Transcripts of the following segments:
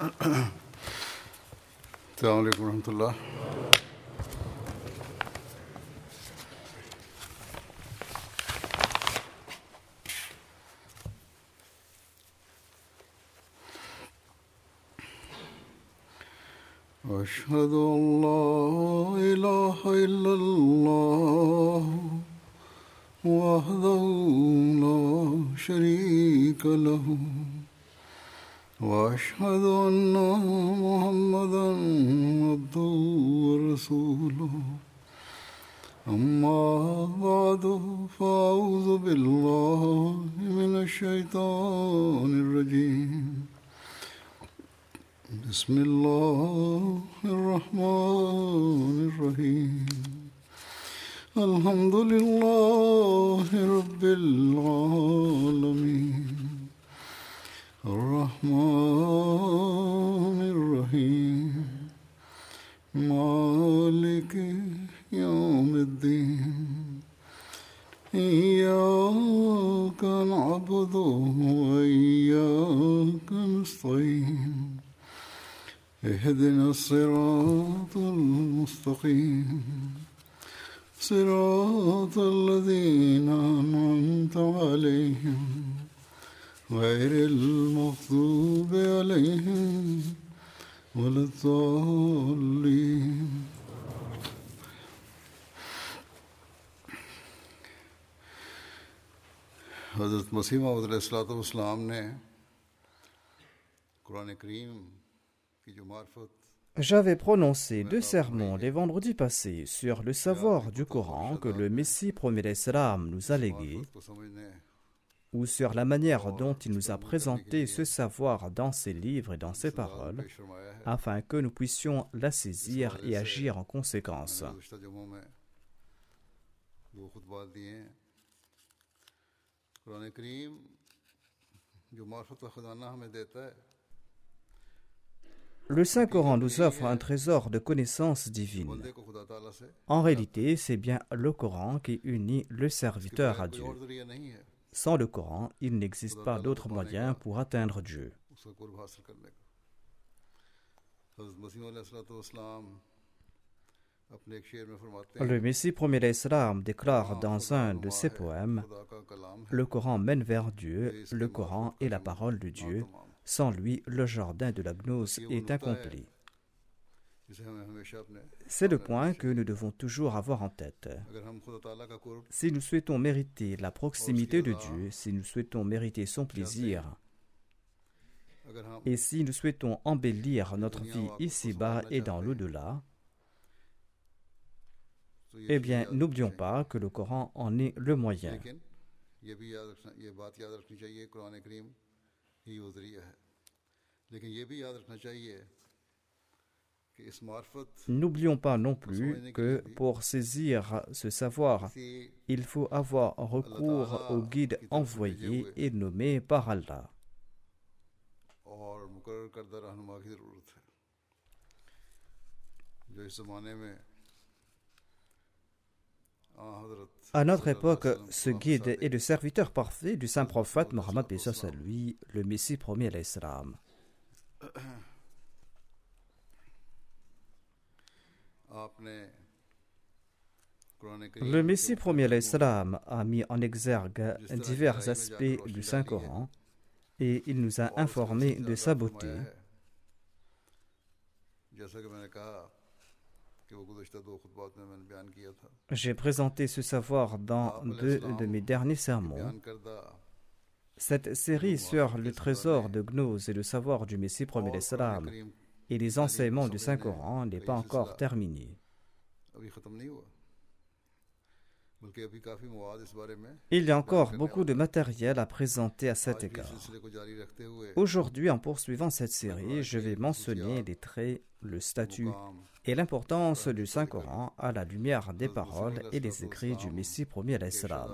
السلام عليكم ورحمة الله. أشهد أن لا إله إلا الله وحده لا شريك له وأشهد أن محمدا عبده ورسوله أما بعد فأعوذ بالله من الشيطان الرجيم بسم الله الرحمن الرحيم الحمد لله رب العالمين الرحمن الرحيم مالك يوم الدين إياك نعبد وإياك نستعين اهدنا الصراط المستقيم صراط الذين أنعمت عليهم غير المغضوب عليهم ولا الضالين. حضرت مسیح موعود علیہ الصلوۃ والسلام نے قرآن کریم کی جو معرفت J'avais prononcé 2 sermons les vendredis passés sur le savoir du Coran que le Messie premier l'Islam nous a légué, ou sur la manière dont il nous a présenté ce savoir dans ses livres et dans ses paroles, afin que nous puissions la saisir et agir en conséquence. Le Saint-Coran nous offre un trésor de connaissances divines. En réalité, c'est bien le Coran qui unit le serviteur à Dieu. Sans le Coran, il n'existe pas d'autre moyen pour atteindre Dieu. Le Messie premier l'Islam déclare dans un de ses poèmes: le Coran mène vers Dieu, le Coran est la parole de Dieu. Sans lui, le jardin de la gnose est incomplet. C'est le point que nous devons toujours avoir en tête. Si nous souhaitons mériter la proximité de Dieu, si nous souhaitons mériter son plaisir, et si nous souhaitons embellir notre vie ici-bas et dans l'au-delà, eh bien, n'oublions pas que le Coran en est le moyen. N'oublions pas non plus que pour saisir ce savoir, il faut avoir recours au guide envoyé et nommé par Allah. À notre époque, ce guide est le serviteur parfait du saint prophète Mohammed Peace à lui, le Messie premier l'Islam. Le Messie premier l'Islam a mis en exergue divers aspects du Saint-Coran et il nous a informés de sa beauté. J'ai présenté ce savoir dans 2 de mes derniers sermons. Cette série sur le trésor de Gnose et le savoir du Messie premier l'Islam et les enseignements du Saint-Coran n'est pas encore terminée. Il y a encore beaucoup de matériel à présenter à cet égard. Aujourd'hui, en poursuivant cette série, je vais mentionner les traits, le statut et l'importance du Saint-Coran à la lumière des paroles et des écrits du Messie premier l'Islam.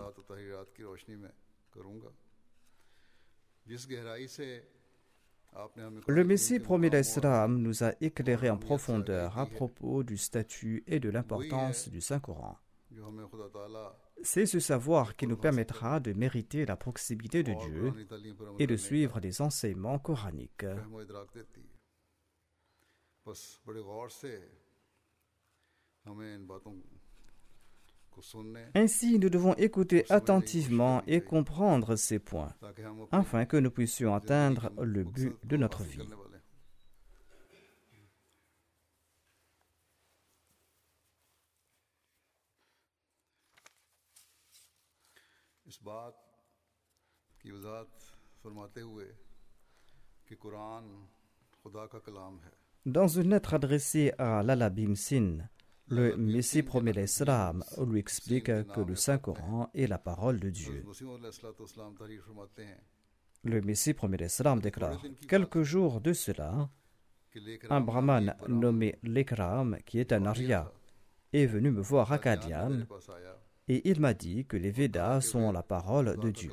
Le Messie premier l'Islam nous a éclairé en profondeur à propos du statut et de l'importance du Saint-Coran. C'est ce savoir qui nous permettra de mériter la proximité de Dieu et de suivre les enseignements coraniques. बस बड़े गौर से हमें इन बातों को सुनने Ainsi, nous devons écouter attentivement et comprendre ces points, ताकि हम अपनी afin que nous puissions atteindre le but मकसद de को notre हासिल vie. करने वाले हैं। इस बात की वजाहत फरमाते हुए कि कुरान खुदा का कलाम है, Dans une lettre adressée à Lala Bhimsin, le Messie premier l'Islam lui explique que le Saint-Coran est la parole de Dieu. मसीह अलैहिस्सलाम तहरीर फरमाते हैं Le Messie premier l'Islam déclare: quelques jours de cela, कि लेकर un brahman nommé Lekram, qui est un Arya, est venu me voir à Kadian मेरे पास आया et il m'a dit que les Védas sont la parole de Dieu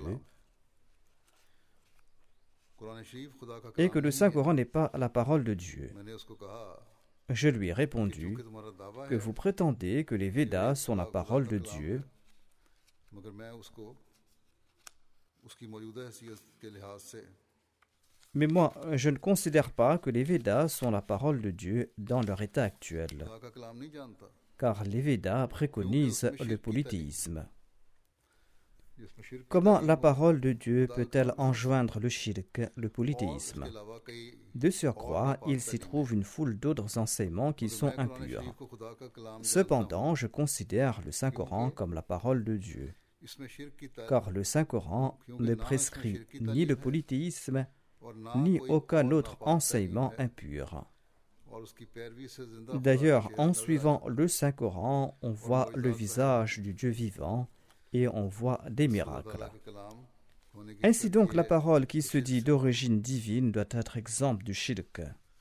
Quran शरीफ खुदा का et que कलाम le Saint-Coran n'est pas la parole de Dieu. मैंने उसको कहा Je lui ai répondu कि तुम्हारा दावा que है vous prétendez que les Védas sont la parole de Dieu, मगर मैं उसको उसकी मौजूदा हैसियत के लिहाज से mais moi, je ne considère pas que les Védas sont la parole de Dieu dans leur état actuel, खुदा का कलाम नहीं जानता, car les Védas préconisent le polythéisme. जिसमें शिरक की Comment तारीफ la हो parole de Dieu peut-elle enjoindre le shirk, le और polythéisme? इसके अलावा कई De surcroît, il s'y trouve une foule d'autres enseignements qui sont मैं कुरान impurs. शरीफ को खुदा का कलाम जानता हूं, Cependant, je considère le Saint-Coran comme la parole de Dieu, इसमें शिरक की तारीफ car le Saint-Coran ne prescrit ni le polythéisme, और ना ni कोई aucun और autre नापाक enseignement तारीफ है, impur. और उसकी पैरवी से जिंदा खुदा D'ailleurs, की en शेर नजर suivant le Saint-Coran, on voit le visage du Dieu vivant et on voit des खुदा miracles. ताला के कलाम होने की Ainsi donc, शर्त la यह है parole qui se dit d'origine divine doit être exempte du shirk.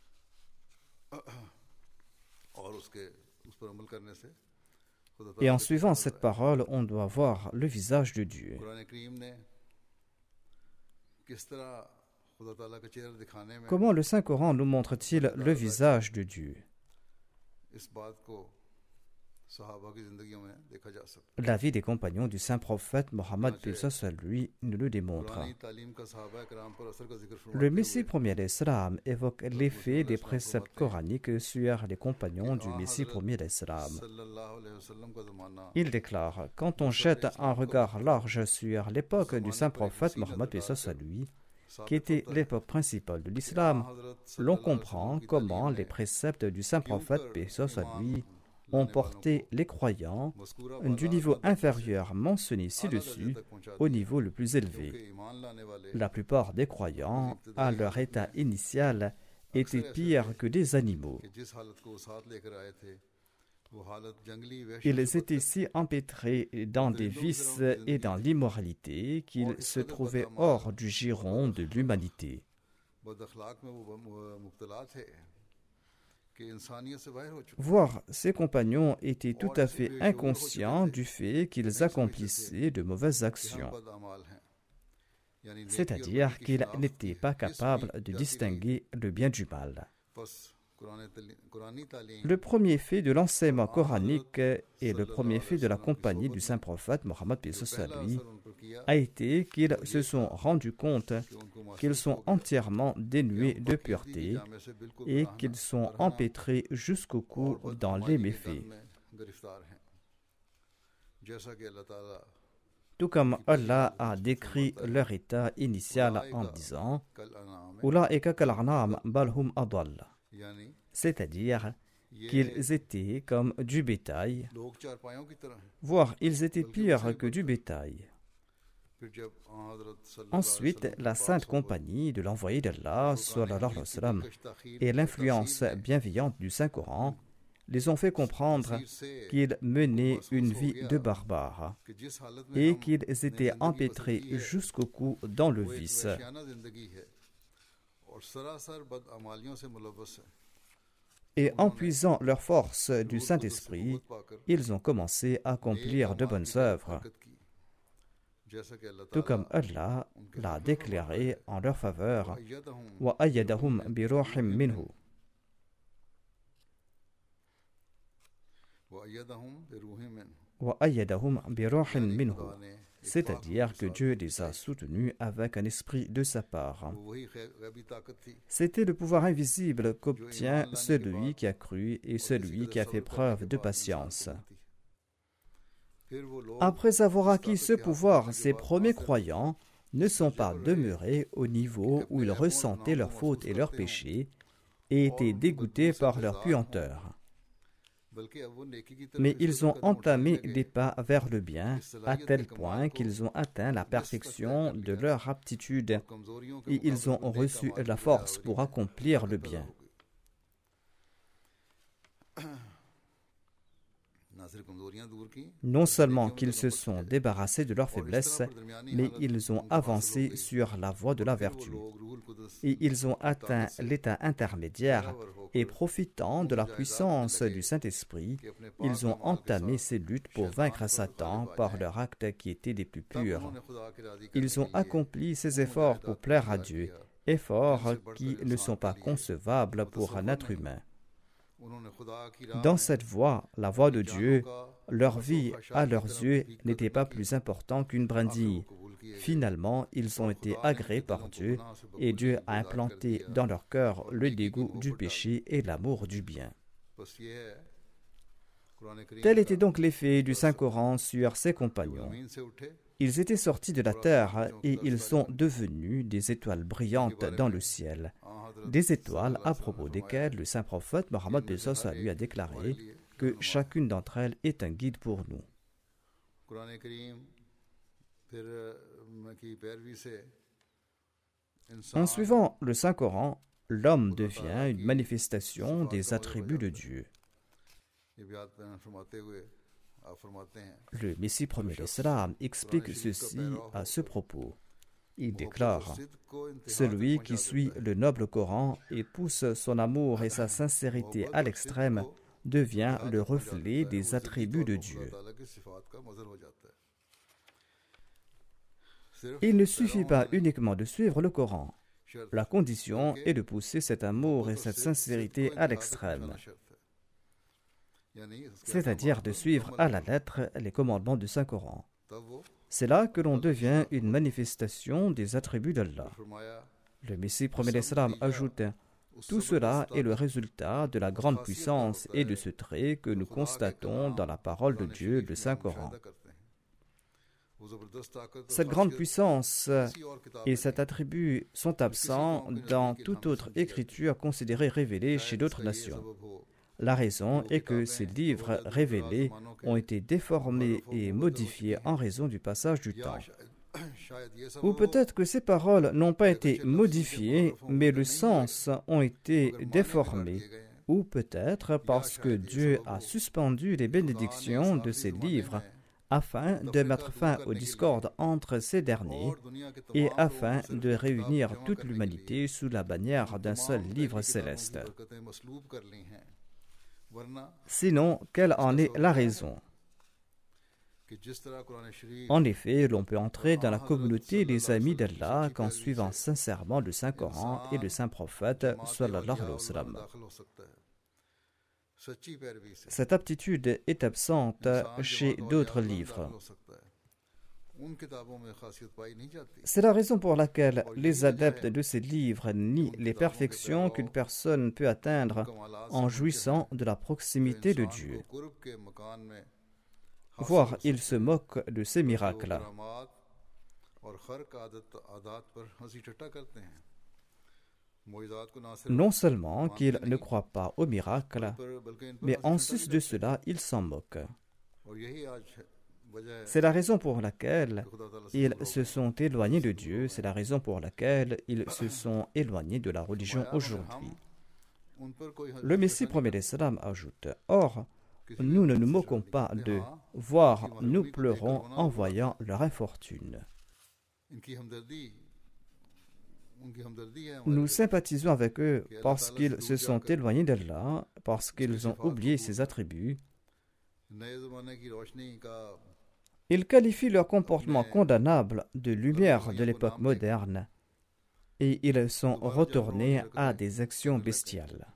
और उसके उस पर अमल करने से खुदा Et en ताला suivant cette parole, on doit voir le visage de Dieu. Quran करीम ने किस तरह खुदा ताला का चेहरा दिखाने में Comment le Saint-Coran nous montre-t-il le visage de Dieu? इस बात को सहाबा की जिंदगियों में देखा जा सकता La vie des compagnons du saint prophète Mohammed Peace lui nous le है। démontre. पुरानी तालीम का सहाबा कराम पर असर का जिक्र Le फरमाते Messie हुए premier l'Islam évoque l'effet des préceptes coraniques sur les compagnons du Messie premier l'Islam. सल्लल्लाहु अलैहि वसल्लम का ज़माना Il déclare: quand on jette un regard large sur l'époque du saint prophète Mohammed Peace lui, qui était l'époque principale de l'islam, l'on comprend comment les préceptes du saint prophète Peace lui ont porté les croyants du niveau inférieur mentionné ci-dessus au niveau le plus élevé. La plupart des croyants, à leur état initial, étaient pires que des animaux. Ils étaient si empêtrés dans des vices et dans l'immoralité qu'ils se trouvaient hors du giron de l'humanité. Voire, ses compagnons étaient tout à fait inconscients du fait qu'ils accomplissaient de mauvaises actions, c'est-à-dire qu'ils n'étaient pas capables de distinguer le bien du mal. Le premier fait de l'enseignement coranique et le premier fait de la compagnie du saint prophète Mohammed lui a été qu'ils se sont rendus compte qu'ils sont entièrement dénués de pureté et qu'ils sont empêtrés jusqu'au cou dans les méfaits. Tout comme Allah a décrit leur état initial en disant Ulaika kal-an'am bal hum adall, c'est-à-dire qu'ils étaient comme du bétail, voire ils étaient pires que du bétail. Ensuite, la sainte compagnie de l'envoyé d'Allah sallallahu alayhi wa sallam, et l'influence bienveillante du Saint-Coran les ont fait comprendre qu'ils menaient une vie de barbares et qu'ils étaient empêtrés jusqu'au cou dans le vice. Et en puisant leur force du Saint-Esprit, ils ont commencé à accomplir de bonnes œuvres, tout comme Allah l'a déclaré en leur faveur. Wa ayyadahum bi ruhim minhu. Wa ayyadahum bi ruhin minhu. c'est-à-dire que Dieu les a soutenus avec un esprit de sa part. C'était le pouvoir invisible qu'obtient celui qui a cru et celui qui a fait preuve de patience. Après avoir acquis ce pouvoir, ces premiers croyants ne sont pas demeurés au niveau où ils ressentaient leurs fautes et leurs péchés et étaient dégoûtés par leur puanteur. Mais ils ont entamé des pas vers le bien à tel point qu'ils ont atteint la perfection de leur aptitude et ils ont reçu la force pour accomplir le bien. Non seulement qu'ils se sont débarrassés de leurs faiblesses, mais ils ont avancé sur la voie de la vertu. Et ils ont atteint l'état intermédiaire et profitant de la puissance du Saint-Esprit, ils ont entamé ces luttes pour vaincre Satan par leurs actes qui étaient les plus purs. Ils ont accompli ces efforts pour plaire à Dieu, efforts qui ne sont pas concevables pour un être humain. Dans cette voie, la voie de Dieu, leur vie à leurs yeux n'était pas plus importante qu'une brindille. Finalement, ils ont été agréés par Dieu et Dieu a implanté dans leur cœur le dégoût du péché et l'amour du bien. Tel était donc l'effet du Saint-Coran sur ses compagnons. Ils étaient sortis de la terre et ils sont devenus des étoiles brillantes dans le ciel, des étoiles à propos desquelles le saint prophète Mohammed lui a déclaré que chacune d'entre elles est un guide pour nous. En suivant le Saint-Coran, l'homme devient une manifestation des attributs de Dieu. Le Messie premier d'Islam explique ceci à ce propos. Il déclare « Celui qui suit le noble Coran et pousse son amour et sa sincérité à l'extrême devient le reflet des attributs de Dieu. » Il ne suffit pas uniquement de suivre le Coran. La condition est de pousser cet amour et cette sincérité à l'extrême, c'est-à-dire de suivre à la lettre les commandements du Saint-Coran. C'est là que l'on devient une manifestation des attributs d'Allah. Le Messie premier d'Islam ajoute « Tout cela est le résultat de la grande puissance et de ce trait que nous constatons dans la parole de Dieu, le Saint-Coran. » Cette grande puissance et cet attribut sont absents dans toute autre écriture considérée révélée chez d'autres nations. La raison est que ces livres révélés ont été déformés et modifiés en raison du passage du temps. Ou peut-être que ces paroles n'ont pas été modifiées, mais le sens ont été déformés. Ou peut-être parce que Dieu a suspendu les bénédictions de ces livres afin de mettre fin aux discordes entre ces derniers et afin de réunir toute l'humanité sous la bannière d'un seul livre céleste. Sinon, quelle en est la raison? En effet, l'on peut entrer dans la communauté des amis d'Allah qu'en suivant sincèrement le Saint-Coran et le Saint-Prophète sallallahu alayhi wa sallam. Cette aptitude est absente chez d'autres livres. C'est la raison pour laquelle les adeptes de ces livres nient les perfections qu'une personne peut atteindre en jouissant de la proximité de Dieu. Voire, ils se moquent de ces miracles. Non seulement qu'ils ne croient pas aux miracles, mais en sus de cela, ils s'en moquent. C'est la raison pour laquelle ils se sont éloignés de Dieu, c'est la raison pour laquelle ils se sont éloignés de la religion aujourd'hui. Le Messie premier d'Islam ajoute « Or, nous ne nous moquons pas d'eux, voire nous pleurons en voyant leur infortune. » Nous sympathisons avec eux parce qu'ils se sont éloignés d'Allah, parce qu'ils ont oublié ses attributs. Ils qualifient leur comportement condamnable de lumière de l'époque moderne et ils sont retournés à des actions bestiales.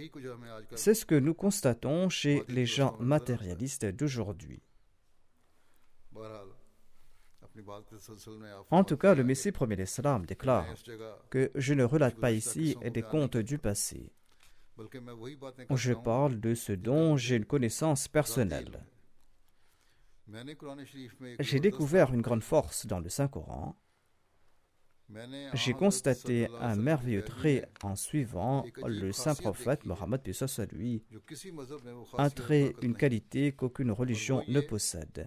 C'est ce que nous constatons chez les gens matérialistes d'aujourd'hui. En tout cas, le Messie premier l'Islam déclare que je ne relate pas ici des contes du passé. Je parle de ce dont j'ai une connaissance personnelle. J'ai découvert une grande force dans le Saint-Coran. J'ai constaté un merveilleux trait en suivant le saint prophète Mohammed paix soit sur lui, un trait, une qualité qu'aucune religion ne possède.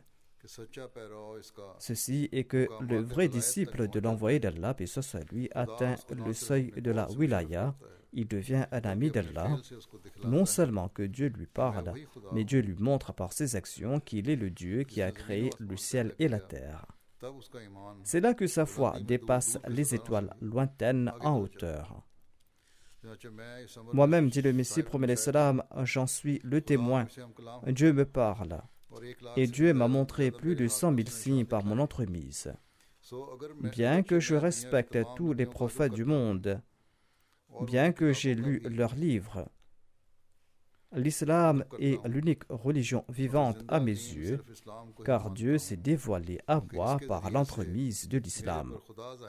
Ceci est que le vrai disciple de l'envoyé d'Allah paix soit sur lui atteint le seuil de la wilaya, il devient un ami d'Allah. Non seulement que Dieu lui parle, mais Dieu lui montre par ses actions qu'il est le Dieu qui a créé le ciel et la terre. C'est là que sa foi dépasse les étoiles lointaines en hauteur. Moi-même, dit le Messie promet l'Islam, j'en suis le témoin. Dieu me parle. Et Dieu m'a montré plus de 100 000 signes par mon entremise. Bien que je respecte tous les prophètes du monde, bien que j'ai lu leurs livres, l'islam est l'unique religion vivante à mes yeux, car Dieu s'est dévoilé à moi par l'entremise de l'islam.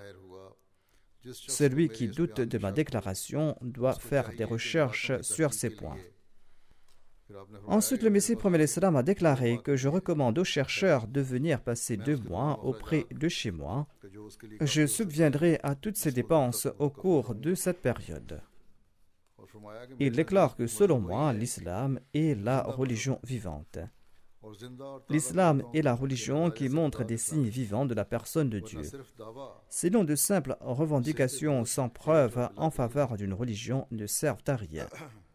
Celui qui doute de ma déclaration doit faire des recherches sur ces points. Ensuite, le Messie promet l'Islam a déclaré que je recommande aux chercheurs de venir passer 2 mois auprès de chez moi. Je subviendrai à toutes ces dépenses au cours de cette période. Il déclare que selon moi, l'islam est la religion vivante. L'islam est la religion qui montre des signes vivants de la personne de Dieu. Sinon, de simples revendications sans preuve en faveur d'une religion ne servent à rien.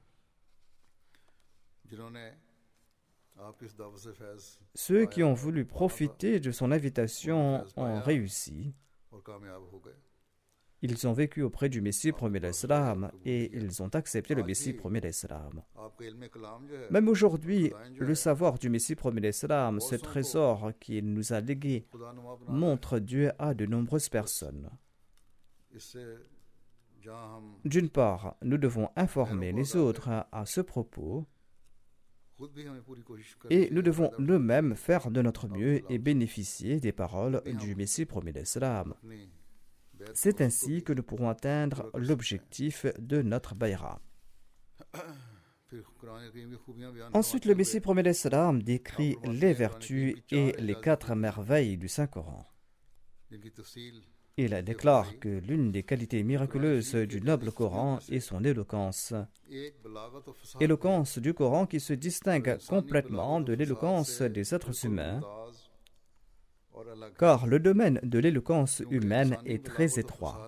Ceux qui ont voulu profiter de son invitation ont réussi. Ils ont vécu auprès du Messie premier l'Islam et ils ont accepté le Messie premier l'Islam. Même aujourd'hui, le savoir du Messie premier l'Islam, ce trésor qu'il nous a légué, montre Dieu à de nombreuses personnes. D'une part, nous devons informer les autres à ce propos et nous devons nous-mêmes faire de notre mieux et bénéficier des paroles du Messie premier l'Islam. C'est ainsi que nous pourrons atteindre l'objectif de notre bayra. Ensuite, le Messie promet l'Islam décrit les vertus et les 4 merveilles du Saint-Coran. Il déclare que l'une des qualités miraculeuses du noble Coran est son éloquence. Éloquence du Coran qui se distingue complètement de l'éloquence des êtres humains, car le domaine de l'éloquence humaine est très étroit.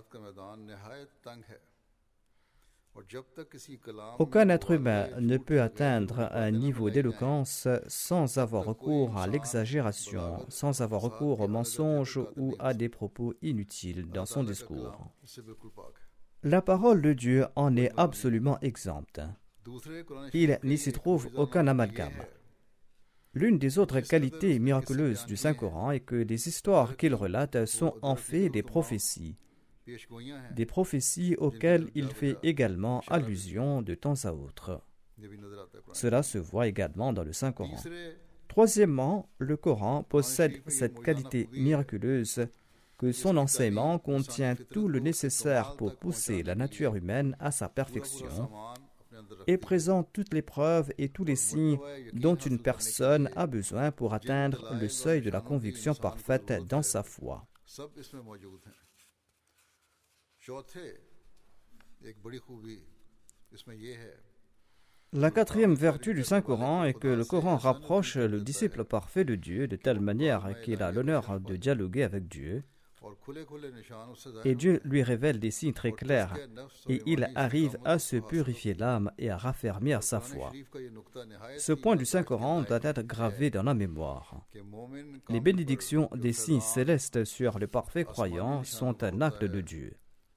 Aucun être humain ne peut atteindre un niveau d'éloquence sans avoir recours à l'exagération, sans avoir recours au mensonge ou à des propos inutiles dans son discours. La parole de Dieu en est absolument exempte. Il n'y s'y trouve aucun amalgame. L'une des autres qualités miraculeuses du Saint-Coran est que les histoires qu'il relate sont en fait des prophéties auxquelles il fait également allusion de temps à autre. Cela se voit également dans le Saint-Coran. Troisièmement, le Coran possède cette qualité miraculeuse que son enseignement contient tout le nécessaire pour pousser la nature humaine à sa perfection et présente toutes les preuves et tous les signes dont une personne a besoin pour atteindre le seuil de la conviction parfaite dans sa foi. La 4e vertu du Saint-Coran est que le Coran rapproche le disciple parfait de Dieu de telle manière qu'il a l'honneur de dialoguer avec Dieu. Et Dieu lui révèle des signes très clairs et il arrive à se purifier l'âme et à raffermir sa foi. Ce point du Saint-Coran doit être gravé dans la mémoire. Les bénédictions des signes célestes sur le parfait croyant sont un acte de Dieu.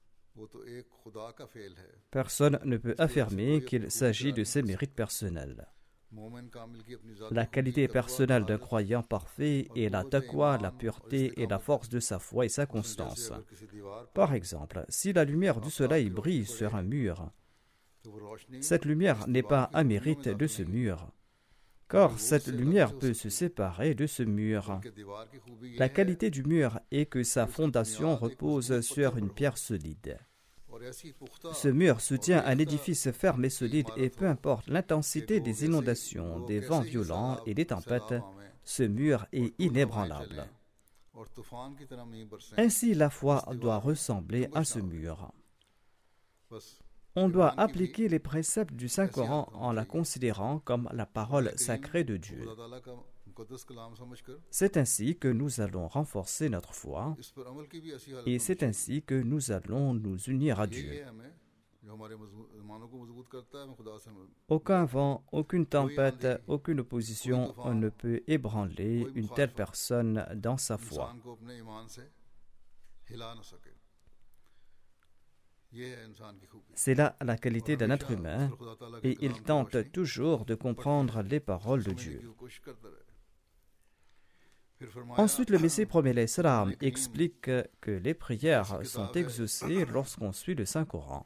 Personne ne peut affirmer qu'il s'agit de ses mérites personnels. La qualité personnelle d'un croyant parfait est la taqwa, la pureté et la force de sa foi et sa constance. Par exemple, si la lumière du soleil brille sur un mur, cette lumière n'est pas un mérite de ce mur, car cette lumière peut se séparer de ce mur. La qualité du mur est que sa fondation repose sur une pierre solide. Ce mur soutient un édifice ferme et solide et peu importe l'intensité des inondations, des vents violents et des tempêtes, ce mur est inébranlable. Ainsi, la foi doit ressembler à ce mur. On doit appliquer les préceptes du Saint-Coran en la considérant comme la parole sacrée de Dieu. C'est ainsi que nous allons renforcer notre foi et c'est ainsi que nous allons nous unir à Dieu. Aucun vent, aucune tempête, aucune opposition ne peut ébranler une telle personne dans sa foi. C'est là la qualité d'un être humain et il tente toujours de comprendre les paroles de Dieu. Ensuite, le Messie promet l'Islam explique que les prières sont exaucées lorsqu'on suit le Saint-Coran.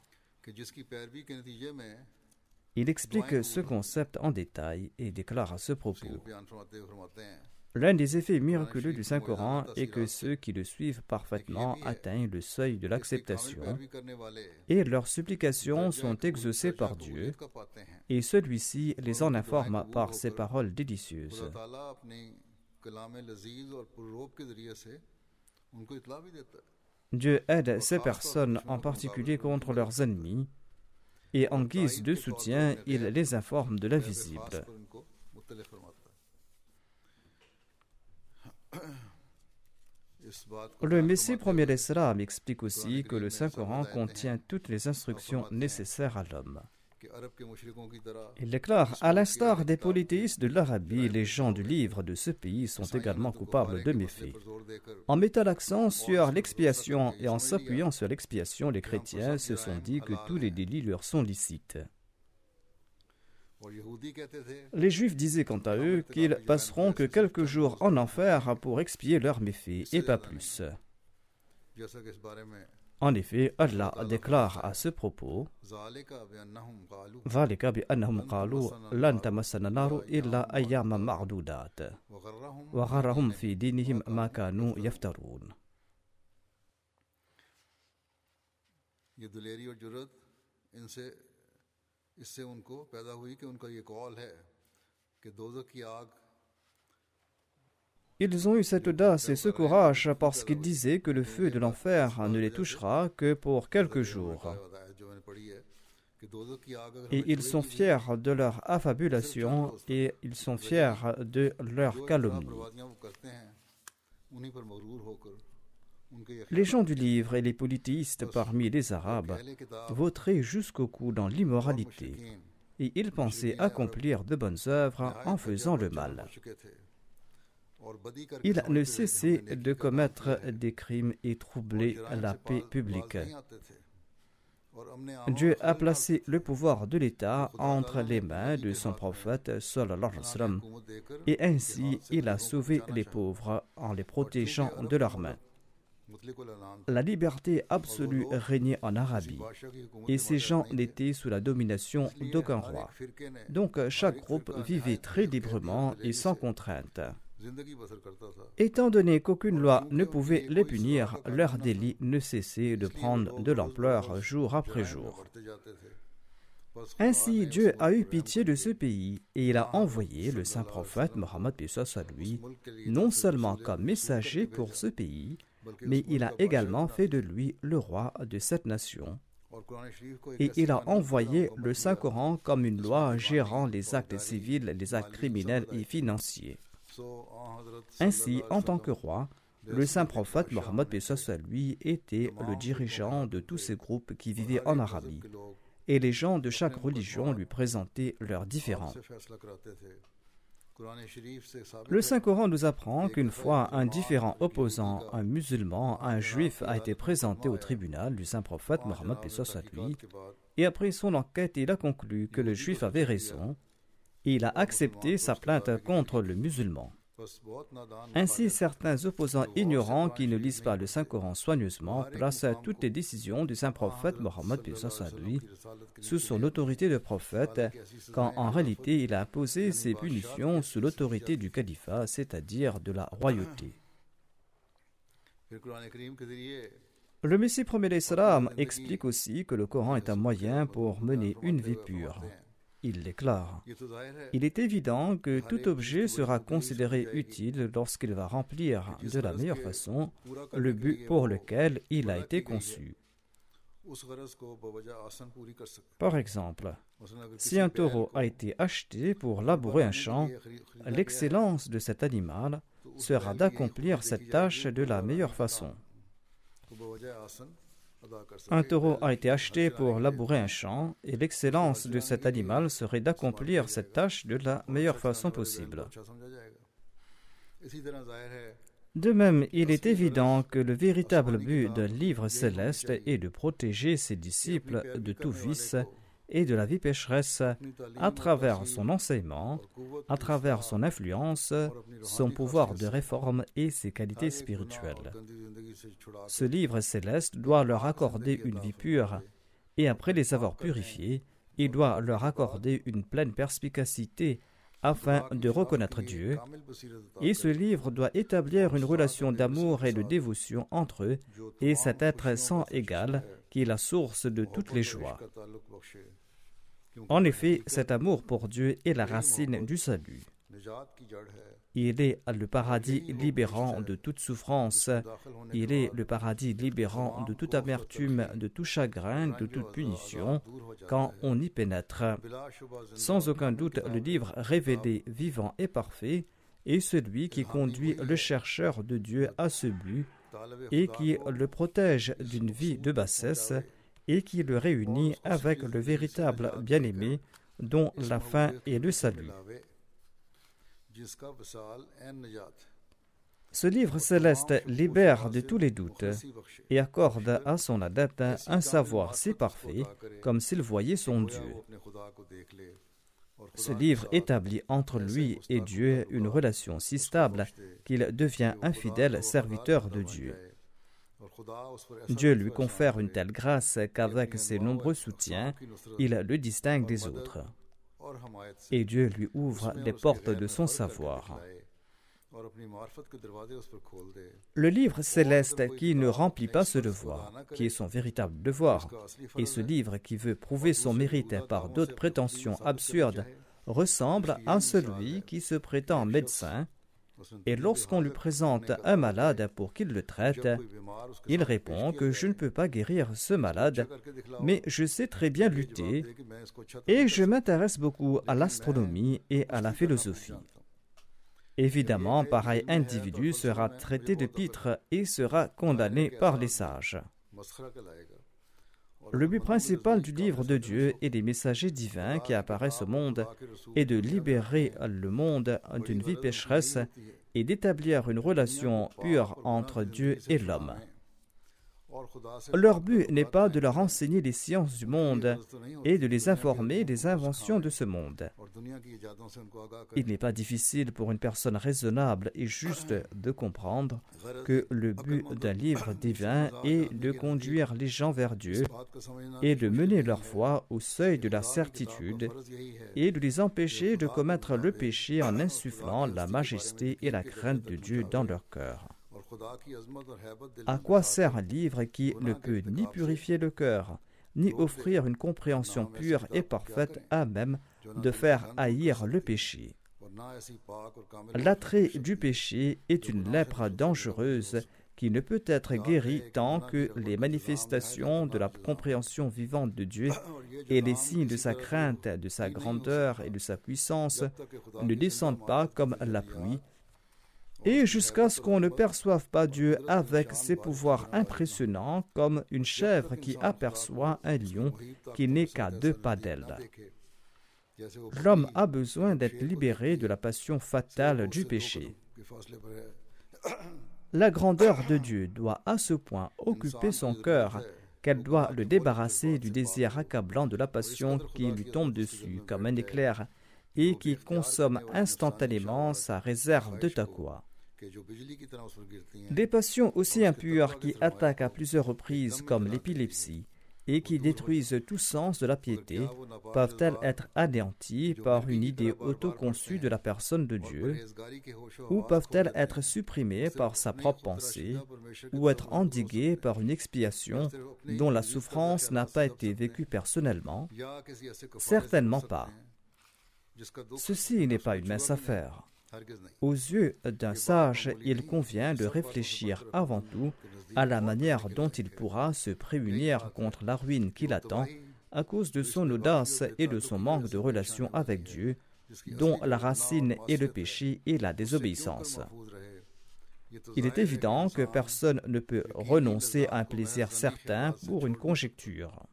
Il explique ce concept en détail et déclare à ce propos: l'un des effets miraculeux du Saint-Coran est que ceux qui le suivent parfaitement atteignent le seuil de l'acceptation et leurs supplications sont exaucées par Dieu et celui-ci les en informe par ses paroles délicieuses. Dieu aide ces personnes en particulier contre leurs ennemis et en guise de soutien, il les informe de l'invisible. Le Messie premier l'Islam explique aussi que le Saint-Coran contient toutes les instructions nécessaires à l'homme. Il déclare: à l'instar des polythéistes de l'Arabie, les gens du livre de ce pays sont également coupables de méfaits. En mettant l'accent sur l'expiation et en s'appuyant sur l'expiation, les chrétiens se sont dit que tous les délits leur sont licites. Les Juifs disaient quant à eux qu'ils passeront que quelques jours en enfer pour expier leurs méfaits et pas plus. En effet, Allah déclare à ce propos: ذَلِكَ بِأَنَّهُمْ قَالُوا لَنْ تَمَسَّنَا النَّارُ إِلَّا أَيَّامًا مَعْدُودَاتٍ وَغَرَّهُمْ فِي دِينِهِمْ مَا كَانُوا يَفْتَرُونَ. Ils ont eu cette audace et ce courage parce qu'ils disaient que le feu de l'enfer ne les touchera que pour quelques jours. Et ils sont fiers de leur affabulation et ils sont fiers de leur calomnie. Les gens du livre et les polythéistes parmi les Arabes vautraient jusqu'au cou dans l'immoralité et ils pensaient accomplir de bonnes œuvres en faisant le mal. Ils ne cessaient de commettre des crimes et troubler la paix publique. Dieu a placé le pouvoir de l'État entre les mains de son prophète sallallahu alayhi wa sallam, et ainsi il a sauvé les pauvres en les protégeant de leurs mains. La liberté absolue régnait en Arabie et ces gens n'étaient sous la domination d'aucun roi. Donc chaque groupe vivait très librement et sans contrainte. Étant donné qu'aucune loi ne pouvait les punir, leurs délits ne cessaient de prendre de l'ampleur jour après jour. Ainsi, Dieu a eu pitié de ce pays et il a envoyé le saint prophète Mohammed lui, non seulement comme messager pour ce pays, mais il a également fait de lui le roi de cette nation. Et il a envoyé le Saint-Coran comme une loi gérant les actes civils, les actes criminels et financiers. Ainsi, en tant que roi, le saint prophète Mohammed lui était le dirigeant de tous ces groupes qui vivaient en Arabie, et les gens de chaque religion lui présentaient leurs différends. Le Saint-Coran nous apprend qu'une fois un différend opposant un musulman à un juif a été présenté au tribunal du saint prophète Mohammed lui, et après son enquête, il a conclu que le juif avait raison, et il a accepté sa plainte contre le musulman. Ainsi, certains opposants ignorants qui ne lisent pas le Saint-Coran soigneusement placent toutes les décisions du Saint-Prophète Mohammed sous son autorité de prophète, quand en réalité il a posé ses punitions sous l'autorité du califat, c'est-à-dire de la royauté. Le Messie premier l'Islam explique aussi que le Coran est un moyen pour mener une vie pure. Il déclare: il est évident que tout objet sera considéré utile lorsqu'il va remplir de la meilleure façon le but pour lequel il a été conçu. Par exemple, si un taureau a été acheté pour labourer un champ, l'excellence de cet animal sera d'accomplir cette tâche de la meilleure façon. Un taureau a été acheté pour labourer un champ et l'excellence de cet animal serait d'accomplir cette tâche de la meilleure façon possible. De même, il est évident que le véritable but d'un livre céleste est de protéger ses disciples de tout vice et de la vie pécheresse à travers son enseignement, à travers son influence, son pouvoir de réforme et ses qualités spirituelles. Ce livre céleste doit leur accorder une vie pure et après les avoir purifiés, il doit leur accorder une pleine perspicacité afin de reconnaître Dieu, et ce livre doit établir une relation d'amour et de dévotion entre eux et cet être sans égal qui est la source de toutes les joies. En effet, cet amour pour Dieu est la racine du salut. Il est le paradis libérant de toute souffrance. Il est le paradis libérant de toute amertume, de tout chagrin, de toute punition, quand on y pénètre. Sans aucun doute, le livre révélé, vivant et parfait est celui qui conduit le chercheur de Dieu à ce but et qui le protège d'une vie de bassesse et qui le réunit avec le véritable bien-aimé dont la fin est le salut. Ce livre céleste libère de tous les doutes et accorde à son adepte un savoir si parfait comme s'il voyait son Dieu. Ce livre établit entre lui et Dieu une relation si stable qu'il devient un fidèle serviteur de Dieu. Dieu lui confère une telle grâce qu'avec ses nombreux soutiens, il le distingue des autres. Et Dieu lui ouvre les portes de son savoir. Le livre céleste qui ne remplit pas ce devoir, qui est son véritable devoir, et ce livre qui veut prouver son mérite par d'autres prétentions absurdes, ressemble à celui qui se prétend médecin, et lorsqu'on lui présente un malade pour qu'il le traite, il répond que je ne peux pas guérir ce malade, mais je sais très bien lutter et je m'intéresse beaucoup à l'astronomie et à la philosophie. Évidemment, pareil individu sera traité de pitre et sera condamné par les sages. Le but principal du livre de Dieu et des messagers divins qui apparaissent au monde est de libérer le monde d'une vie pécheresse et d'établir une relation pure entre Dieu et l'homme. Leur but n'est pas de leur enseigner les sciences du monde et de les informer des inventions de ce monde. Il n'est pas difficile pour une personne raisonnable et juste de comprendre que le but d'un livre divin est de conduire les gens vers Dieu et de mener leur foi au seuil de la certitude et de les empêcher de commettre le péché en insufflant la majesté et la crainte de Dieu dans leur cœur. À quoi sert un livre qui ne peut ni purifier le cœur, ni offrir une compréhension pure et parfaite à même de faire haïr le péché? L'attrait du péché est une lèpre dangereuse qui ne peut être guérie tant que les manifestations de la compréhension vivante de Dieu et les signes de sa crainte, de sa grandeur et de sa puissance ne descendent pas comme la pluie, et jusqu'à ce qu'on ne perçoive pas Dieu avec ses pouvoirs impressionnants comme une chèvre qui aperçoit un lion qui n'est qu'à 2 pas d'elle. L'homme a besoin d'être libéré de la passion fatale du péché. La grandeur de Dieu doit à ce point occuper son cœur qu'elle doit le débarrasser du désir accablant de la passion qui lui tombe dessus comme un éclair et qui consomme instantanément sa réserve de taqwa. Des passions aussi impures qui attaquent à plusieurs reprises comme l'épilepsie et qui détruisent tout sens de la piété peuvent-elles être anéanties par une idée autoconçue de la personne de Dieu ou peuvent-elles être supprimées par sa propre pensée ou être endiguées par une expiation dont la souffrance n'a pas été vécue personnellement? Certainement pas. Ceci n'est pas une mince affaire. Aux yeux d'un sage, il convient de réfléchir avant tout à la manière dont il pourra se prémunir contre la ruine qui l'attend à cause de son audace et de son manque de relation avec Dieu, dont la racine est le péché et la désobéissance. Il est évident que personne ne peut renoncer à un plaisir certain pour une conjecture.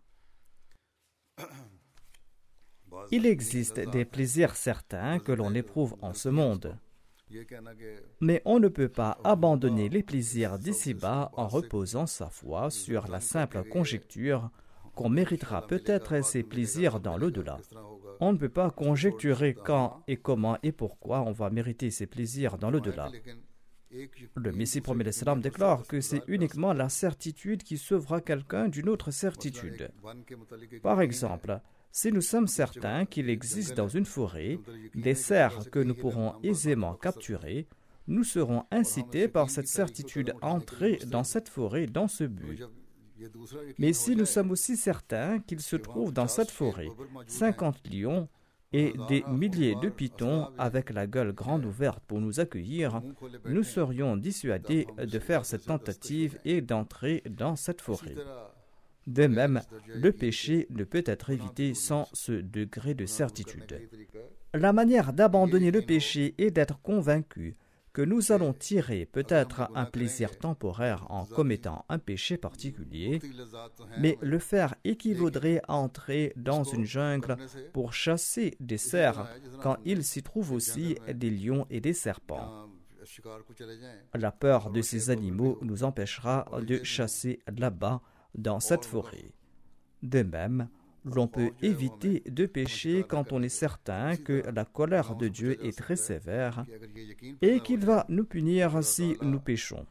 Il existe des plaisirs certains que l'on éprouve en ce monde. Mais on ne peut pas abandonner les plaisirs d'ici-bas en reposant sa foi sur la simple conjecture qu'on méritera peut-être ces plaisirs dans l'au-delà. On ne peut pas conjecturer quand et comment et pourquoi on va mériter ces plaisirs dans l'au-delà. Le Messie promet l'Islam déclare que c'est uniquement la certitude qui sauvera quelqu'un d'une autre certitude. Par exemple, si nous sommes certains qu'il existe dans une forêt des cerfs que nous pourrons aisément capturer, nous serons incités par cette certitude à entrer dans cette forêt dans ce but. Mais si nous sommes aussi certains qu'il se trouve dans cette forêt 50 lions et des milliers de pythons avec la gueule grande ouverte pour nous accueillir, nous serions dissuadés de faire cette tentative et d'entrer dans cette forêt. De même, le péché ne peut être évité sans ce degré de certitude. La manière d'abandonner le péché est d'être convaincu que nous allons tirer peut-être un plaisir temporaire en commettant un péché particulier, mais le faire équivaudrait à entrer dans une jungle pour chasser des cerfs quand il s'y trouve aussi des lions et des serpents. La peur de ces animaux nous empêchera de chasser là-bas dans cette forêt. De même, l'on peut éviter de pécher quand on est certain que la colère de Dieu est très sévère et qu'il va nous punir si nous péchons.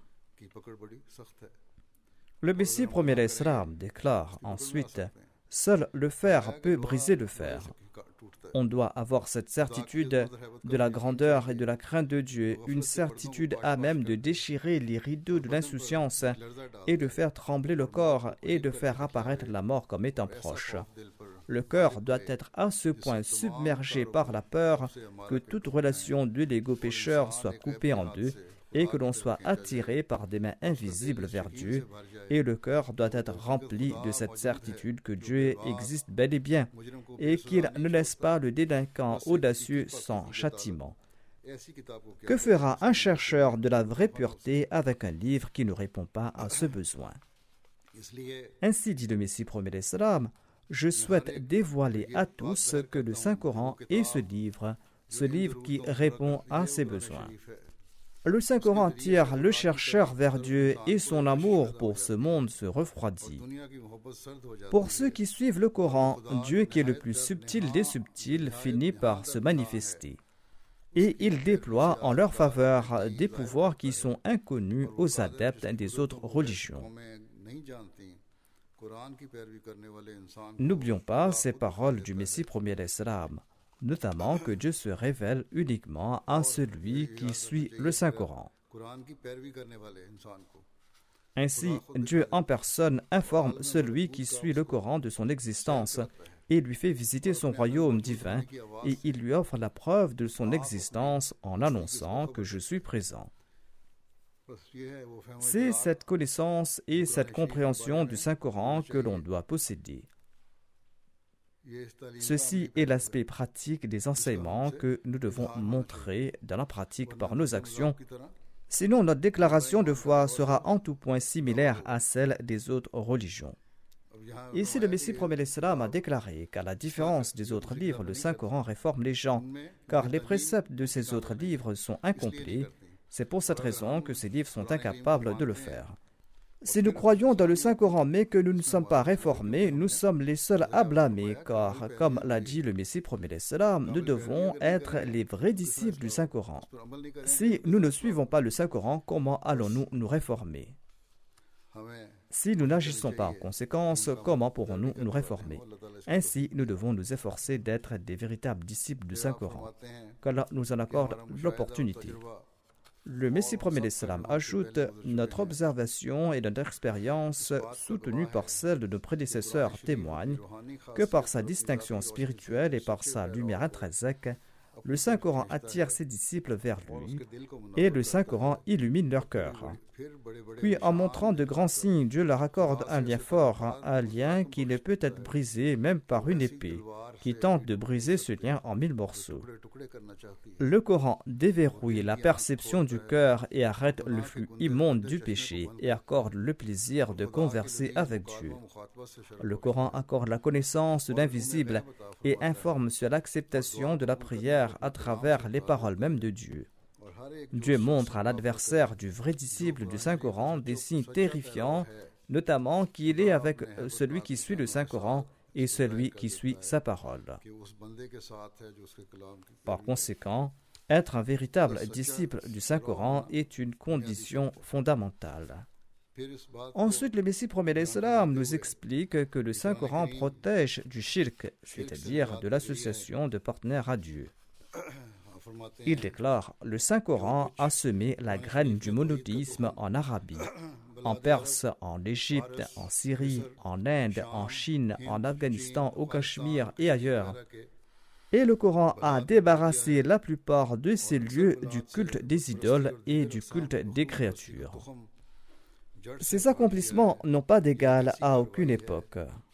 Le Messie promet l'Islam déclare ensuite « Seul le fer peut briser le fer ». On doit avoir cette certitude de la grandeur et de la crainte de Dieu, une certitude à même de déchirer les rideaux de l'insouciance et de faire trembler le corps et de faire apparaître la mort comme étant proche. Le cœur doit être à ce point submergé par la peur que toute relation de l'ego pécheur soit coupée en deux et que l'on soit attiré par des mains invisibles vers Dieu, et le cœur doit être rempli de cette certitude que Dieu existe bel et bien, et qu'il ne laisse pas le délinquant audacieux sans châtiment. Que fera un chercheur de la vraie pureté avec un livre qui ne répond pas à ce besoin? Ainsi dit le Messie promet l'Islam, je souhaite dévoiler à tous que le Saint-Coran est ce livre qui répond à ces besoins. Le Saint-Coran tire le chercheur vers Dieu et son amour pour ce monde se refroidit. Pour ceux qui suivent le Coran, Dieu qui est le plus subtil des subtils finit par se manifester. Et il déploie en leur faveur des pouvoirs qui sont inconnus aux adeptes des autres religions. N'oublions pas ces paroles du Messie premier l'Islam, notamment que Dieu se révèle uniquement à celui qui suit le Saint-Coran. Ainsi, Dieu en personne informe celui qui suit le Coran de son existence et lui fait visiter son royaume divin et il lui offre la preuve de son existence en annonçant que je suis présent. C'est cette connaissance et cette compréhension du Saint-Coran que l'on doit posséder. Ceci est l'aspect pratique des enseignements que nous devons montrer dans la pratique par nos actions. Sinon, notre déclaration de foi sera en tout point similaire à celle des autres religions. Ici, le Messie promet l'Islam a déclaré qu'à la différence des autres livres, le Saint-Coran réforme les gens, car les préceptes de ces autres livres sont incomplets. C'est pour cette raison que ces livres sont incapables de le faire. Si nous croyons dans le Saint-Coran mais que nous ne sommes pas réformés, nous sommes les seuls à blâmer, car, comme l'a dit le Messie premier l'Islam, nous devons être les vrais disciples du Saint-Coran. Si nous ne suivons pas le Saint-Coran, comment allons-nous nous réformer? Si nous n'agissons pas en conséquence, comment pourrons-nous nous réformer? Ainsi, nous devons nous efforcer d'être des véritables disciples du Saint-Coran, qu'Allah nous en accorde l'opportunité. Le Messie premier l'Islam ajoute: notre observation et notre expérience, soutenue par celle de nos prédécesseurs, témoignent que par sa distinction spirituelle et par sa lumière intrinsèque, le Saint-Coran attire ses disciples vers lui et le Saint-Coran illumine leur cœur. Puis, en montrant de grands signes, Dieu leur accorde un lien fort, un lien qui ne peut être brisé même par une épée, qui tente de briser ce lien en 1000 morceaux. Le Coran déverrouille la perception du cœur et arrête le flux immonde du péché et accorde le plaisir de converser avec Dieu. Le Coran accorde la connaissance de l'invisible et informe sur l'acceptation de la prière à travers les paroles mêmes de Dieu. Dieu montre à l'adversaire du vrai disciple du Saint-Coran des signes terrifiants, notamment qu'il est avec celui qui suit le Saint-Coran et celui qui suit sa parole. Par conséquent, être un véritable disciple du Saint-Coran est une condition fondamentale. Ensuite, le Messie premier l'Islam nous explique que le Saint-Coran protège du shirk, c'est-à-dire de l'association de partenaires à Dieu. Il déclare: le Saint-Coran a semé la graine du monothéisme en Arabie, en Perse, en Égypte, en Syrie, en Inde, en Chine, en Afghanistan, au Cachemire et ailleurs. Et le Coran a débarrassé la plupart de ces lieux du culte des idoles et du culte des créatures. Ces accomplissements n'ont pas d'égal à aucune époque.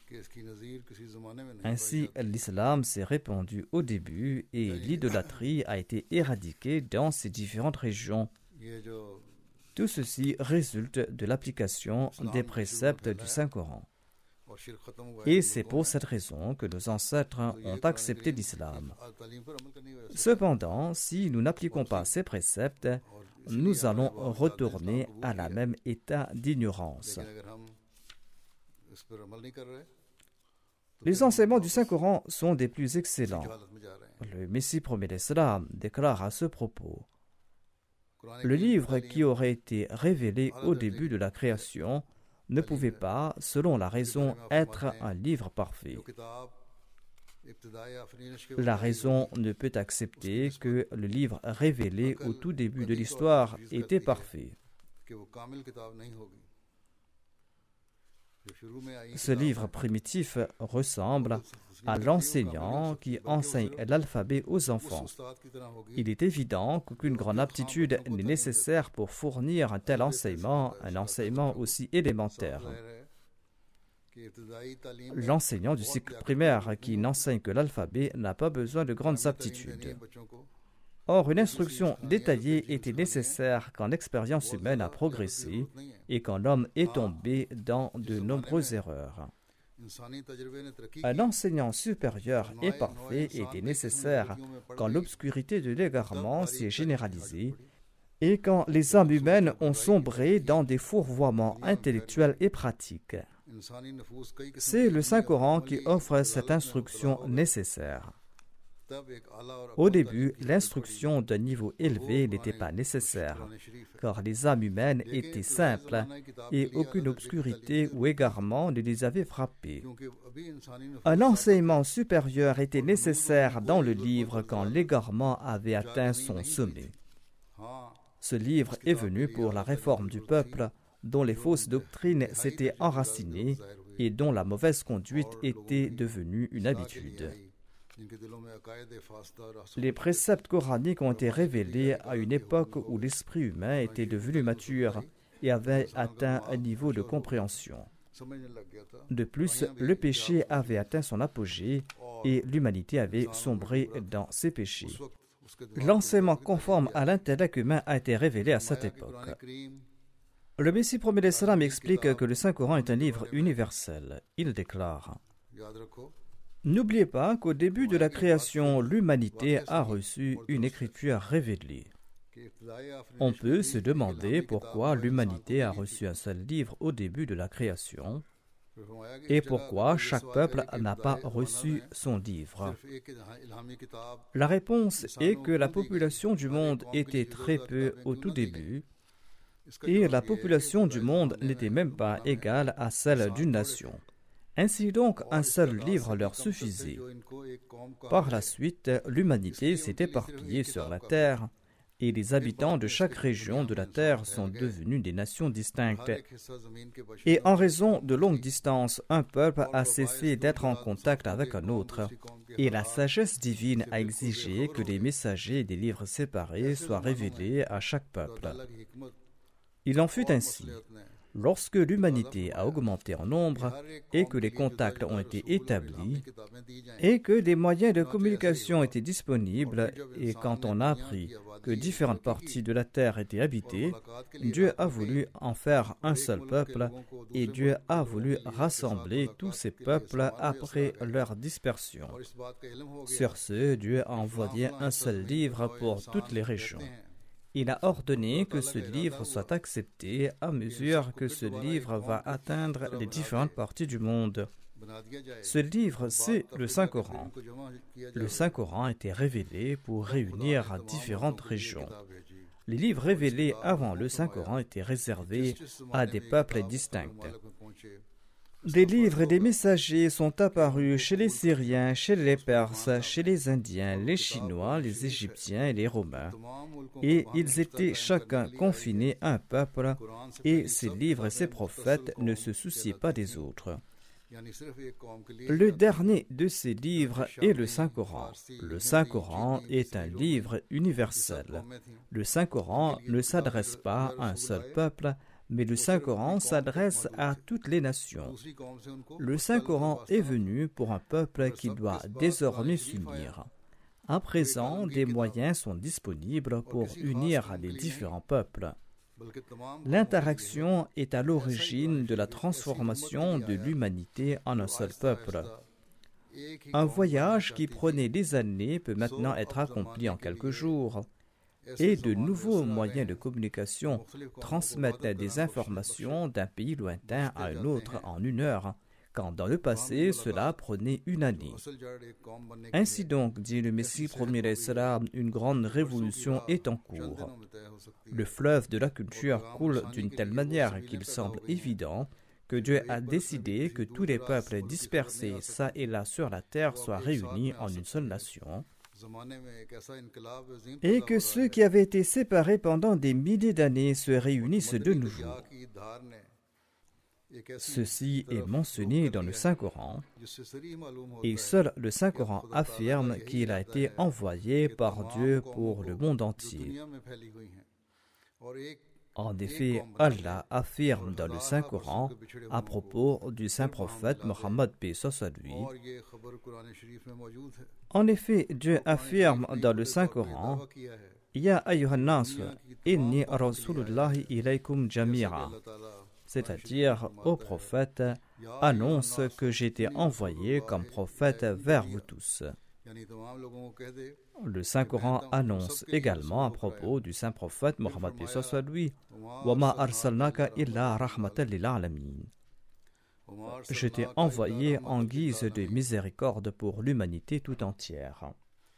Ainsi, l'islam s'est répandu au début et l'idolâtrie a été éradiquée dans ces différentes régions. Tout ceci résulte de l'application des préceptes du Saint-Coran. Et c'est pour cette raison que nos ancêtres ont accepté l'islam. Cependant, si nous n'appliquons pas ces préceptes, nous allons retourner à la même état d'ignorance. Les enseignements du Saint-Coran sont des plus excellents. Le Messie premier l'Islam déclare à ce propos: le livre qui aurait été révélé au début de la création ne pouvait pas, selon la raison, être un livre parfait. La raison ne peut accepter que le livre révélé au tout début de l'histoire était parfait. Ce livre primitif ressemble à l'enseignant qui enseigne l'alphabet aux enfants. Il est évident qu'aucune grande aptitude n'est nécessaire pour fournir un tel enseignement, un enseignement aussi élémentaire. L'enseignant du cycle primaire qui n'enseigne que l'alphabet n'a pas besoin de grandes aptitudes. Or, une instruction détaillée était nécessaire quand l'expérience humaine a progressé et quand l'homme est tombé dans de nombreuses erreurs. Un enseignant supérieur et parfait était nécessaire quand l'obscurité de l'égarement s'est généralisée et quand les âmes humaines ont sombré dans des fourvoiements intellectuels et pratiques. C'est le Saint-Coran qui offre cette instruction nécessaire. Au début, l'instruction d'un niveau élevé n'était pas nécessaire, car les âmes humaines étaient simples et aucune obscurité ou égarement ne les avait frappées. Un enseignement supérieur était nécessaire dans le livre quand l'égarement avait atteint son sommet. Ce livre est venu pour la réforme du peuple, dont les fausses doctrines s'étaient enracinées et dont la mauvaise conduite était devenue une habitude. Les préceptes coraniques ont été révélés à une époque où l'esprit humain était devenu mature et avait atteint un niveau de compréhension. De plus, le péché avait atteint son apogée et l'humanité avait sombré dans ses péchés. L'enseignement conforme à l'intellect humain a été révélé à cette époque. Le Messie premier l'Islam explique que le Saint-Coran est un livre universel. Il déclare: n'oubliez pas qu'au début de la création, l'humanité a reçu une écriture révélée. On peut se demander pourquoi l'humanité a reçu un seul livre au début de la création et pourquoi chaque peuple n'a pas reçu son livre. La réponse est que la population du monde était très peu au tout début et la population du monde n'était même pas égale à celle d'une nation. Ainsi donc, un seul livre leur suffisait. Par la suite, l'humanité s'est éparpillée sur la terre et les habitants de chaque région de la terre sont devenus des nations distinctes. Et en raison de longues distances, un peuple a cessé d'être en contact avec un autre. Et la sagesse divine a exigé que les messagers des livres séparés soient révélés à chaque peuple. Il en fut ainsi. Lorsque l'humanité a augmenté en nombre et que les contacts ont été établis et que des moyens de communication étaient disponibles et quand on a appris que différentes parties de la terre étaient habitées, Dieu a voulu en faire un seul peuple et Dieu a voulu rassembler tous ces peuples après leur dispersion. Sur ce, Dieu a envoyé un seul livre pour toutes les régions. Il a ordonné que ce livre soit accepté à mesure que ce livre va atteindre les différentes parties du monde. Ce livre, c'est le Saint-Coran. Le Saint-Coran a été révélé pour réunir différentes régions. Les livres révélés avant le Saint-Coran étaient réservés à des peuples distincts. Des livres et des messagers sont apparus chez les Syriens, chez les Perses, chez les Indiens, les Chinois, les Égyptiens et les Romains. Et ils étaient chacun confinés à un peuple, et ces livres et ces prophètes ne se souciaient pas des autres. Le dernier de ces livres est le Saint-Coran. Le Saint-Coran est un livre universel. Le Saint-Coran ne s'adresse pas à un seul peuple, mais le Saint-Coran s'adresse à toutes les nations. Le Saint-Coran est venu pour un peuple qui doit désormais s'unir. À présent, des moyens sont disponibles pour unir les différents peuples. L'interaction est à l'origine de la transformation de l'humanité en un seul peuple. Un voyage qui prenait des années peut maintenant être accompli en quelques jours. Et de nouveaux moyens de communication transmettent des informations d'un pays lointain à un autre en 1 heure, quand dans le passé, cela prenait 1 année. Ainsi donc, dit le Messie premier salam, une grande révolution est en cours. Le fleuve de la culture coule d'une telle manière qu'il semble évident que Dieu a décidé que tous les peuples dispersés çà et là sur la terre soient réunis en une seule nation, et que ceux qui avaient été séparés pendant des milliers d'années se réunissent de nouveau. Ceci est mentionné dans le Saint-Coran, et seul le Saint-Coran affirme qu'il a été envoyé par Dieu pour le monde entier. En effet, Allah affirme dans le Saint-Coran à propos du Saint-Prophète Mohammed paix soit lui. En effet, Dieu affirme dans le Saint-Coran Ya ayyuhan nas, inni rasulullahi ilaykum jami'a, c'est-à-dire, ô prophète, annonce que j'ai été envoyé comme prophète vers vous tous. Le Saint-Coran annonce également à propos du Saint-Prophète Mohammed paix soit lui, Wa ma arsalnaka illa rahmatan lil alamin. Je t'ai envoyé en guise de miséricorde pour l'humanité tout entière.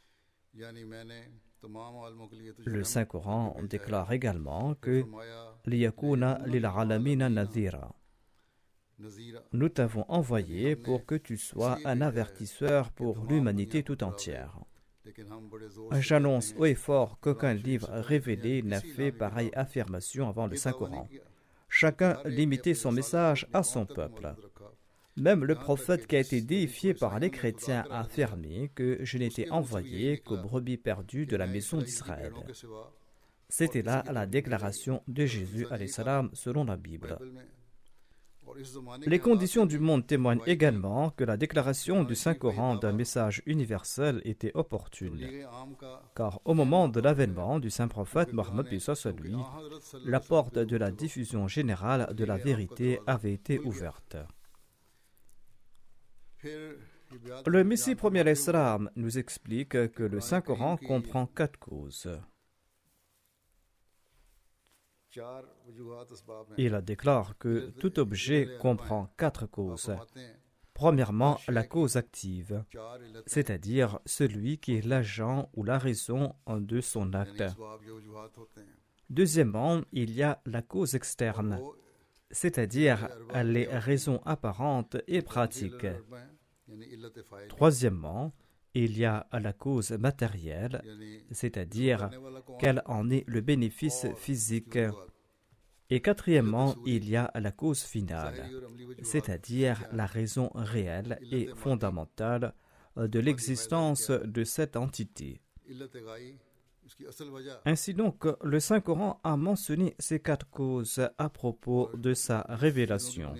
Le Saint-Coran déclare également que Liyakuna lil alamina nadhira. Nous t'avons envoyé pour que tu sois un avertisseur pour l'humanité tout entière. J'annonce haut et fort qu'aucun livre révélé n'a fait pareille affirmation avant le Saint-Coran. Chacun limitait son message à son peuple. Même le prophète qui a été déifié par les chrétiens a affirmé que je n'étais envoyé qu'aux brebis perdues de la maison d'Israël. C'était là la déclaration de Jésus alayhi salam selon la Bible. Les conditions du monde témoignent également que la déclaration du Saint-Coran d'un message universel était opportune, car au moment de l'avènement du Saint-Prophète Mohammed paix soit lui, la porte de la diffusion générale de la vérité avait été ouverte. Le Messie premier salam nous explique que le Saint-Coran comprend 4 causes. Il déclare que tout objet comprend 4 causes. Premièrement, la cause active, c'est-à-dire celui qui est l'agent ou la raison de son acte. Deuxièmement, il y a la cause externe, c'est-à-dire les raisons apparentes et pratiques. Troisièmement, il y a la cause matérielle, c'est-à-dire quel en est le bénéfice physique. Et quatrièmement, il y a la cause finale, c'est-à-dire la raison réelle et fondamentale de l'existence de cette entité. Ainsi donc, le Saint-Coran a mentionné ces 4 causes à propos de sa révélation.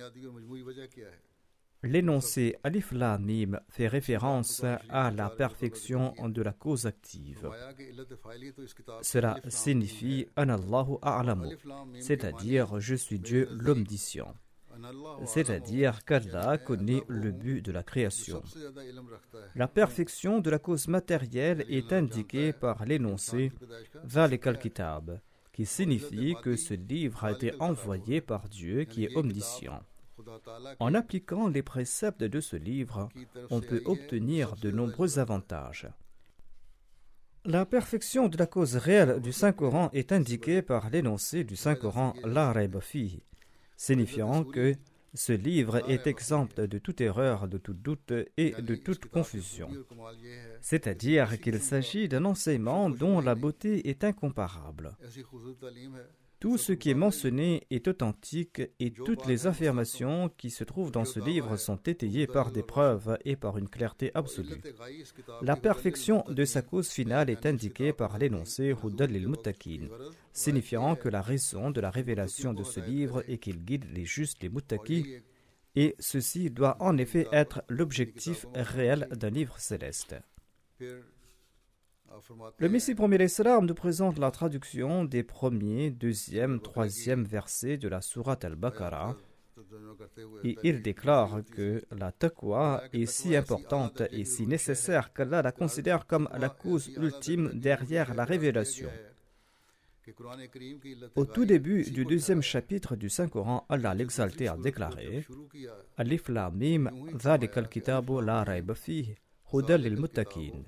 L'énoncé Alif Lam Mim fait référence à la perfection de la cause active. Cela signifie Anallahu A'lamu, c'est-à-dire je suis Dieu l'omniscient, c'est-à-dire qu'Allah connaît le but de la création. La perfection de la cause matérielle est indiquée par l'énoncé Zalikal Kitab, qui signifie que ce livre a été envoyé par Dieu qui est omniscient. En appliquant les préceptes de ce livre, on peut obtenir de nombreux avantages. La perfection de la cause réelle du Saint-Coran est indiquée par l'énoncé du Saint-Coran La Rayba Fihi, signifiant que ce livre est exempt de toute erreur, de tout doute et de toute confusion. C'est-à-dire qu'il s'agit d'un enseignement dont la beauté est incomparable. Tout ce qui est mentionné est authentique et toutes les affirmations qui se trouvent dans ce livre sont étayées par des preuves et par une clarté absolue. La perfection de sa cause finale est indiquée par l'énoncé Hudal lil-Muttaqin, signifiant que la raison de la révélation de ce livre est qu'il guide les justes, les muttaqis, et ceci doit en effet être l'objectif réel d'un livre céleste. Le Messie premier l'Islam nous présente la traduction des premiers, deuxième, troisième versets de la sourate Al-Baqarah et il déclare que la taqwa est si importante et si nécessaire qu'Allah la considère comme la cause ultime derrière la révélation. Au tout début du 2e chapitre du Saint-Coran, Allah l'exalté a déclaré Alif Lam Mim Zalikal Kitabu La Rayba Fihi Hudal lil-Muttaqin.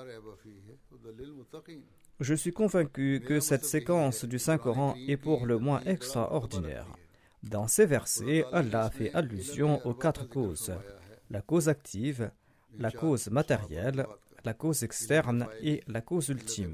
Je suis convaincu que cette séquence du Saint-Coran est pour le moins extraordinaire. Dans ces versets, Allah fait allusion aux 4 causes, la cause active, la cause matérielle, la cause externe et la cause ultime.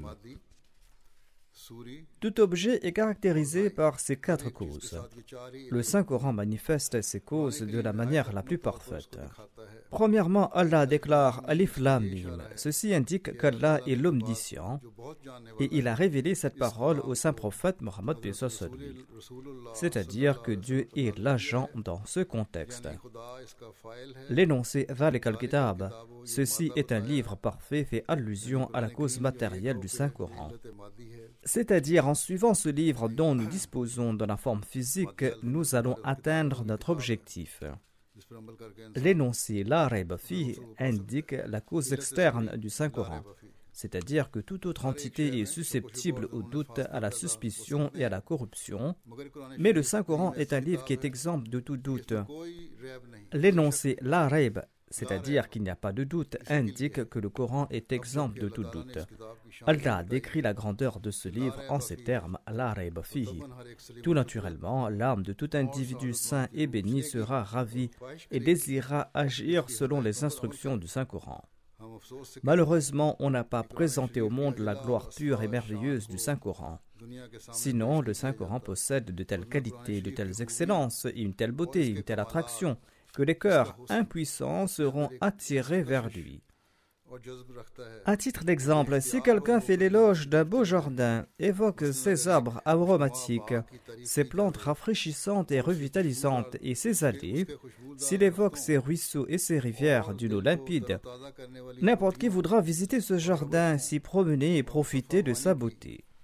Tout objet est caractérisé par ces 4 causes. Le Saint-Coran manifeste ces causes de la manière la plus parfaite. Premièrement, Allah déclare Alif Lam Mim. Ceci indique qu'Allah est l'omniscient et il a révélé cette parole au saint prophète Mohammed p. C'est-à-dire que Dieu est l'agent dans ce contexte. L'énoncé Zalikal Kitab, ceci est un livre parfait, fait allusion à la cause matérielle du Saint-Coran. C'est-à-dire en suivant ce livre dont nous disposons dans la forme physique, nous allons atteindre notre objectif. L'énoncé La Rayba Fihi indique la cause externe du Saint-Coran, c'est-à-dire que toute autre entité est susceptible au doute, à la suspicion et à la corruption, mais le Saint-Coran est un livre qui est exempt de tout doute. L'énoncé La Rayba, c'est-à-dire qu'il n'y a pas de doute, indique que le Coran est exempt de tout doute. Allah décrit la grandeur de ce livre en ces termes, La Rayba Fihi. Tout naturellement, l'âme de tout individu saint et béni sera ravie et désirera agir selon les instructions du Saint-Coran. Malheureusement, on n'a pas présenté au monde la gloire pure et merveilleuse du Saint-Coran. Sinon, le Saint-Coran possède de telles qualités, de telles excellences, et une telle beauté, une telle attraction, que les cœurs impuissants seront attirés vers lui. À titre d'exemple, si quelqu'un fait l'éloge d'un beau jardin, évoque ses arbres aromatiques, ses plantes rafraîchissantes et revitalisantes et ses allées, s'il évoque ses ruisseaux et ses rivières d'une eau limpide, n'importe qui voudra visiter ce jardin, s'y promener et profiter de sa beauté.